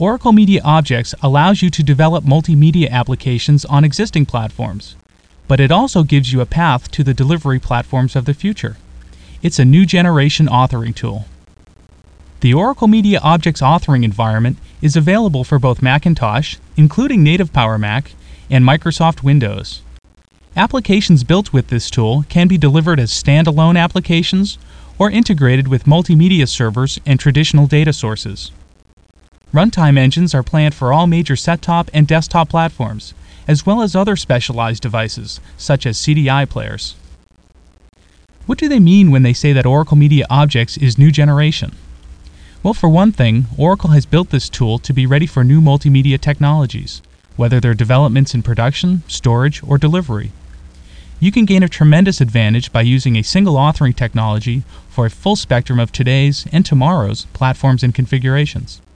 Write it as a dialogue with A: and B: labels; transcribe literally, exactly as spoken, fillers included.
A: Oracle Media Objects allows you to develop multimedia applications on existing platforms, but it also gives you a path to the delivery platforms of the future. It's a new generation authoring tool. The Oracle Media Objects authoring environment is available for both Macintosh, including native Power Mac, and Microsoft Windows. Applications built with this tool can be delivered as standalone applications or integrated with multimedia servers and traditional data sources. Runtime engines are planned for all major set-top and desktop platforms, as well as other specialized devices, such as C D I players. What do they mean when they say that Oracle Media Objects is new generation? Well, for one thing, Oracle has built this tool to be ready for new multimedia technologies, whether they're developments in production, storage, or delivery. You can gain a tremendous advantage by using a single authoring technology for a full spectrum of today's and tomorrow's platforms and configurations.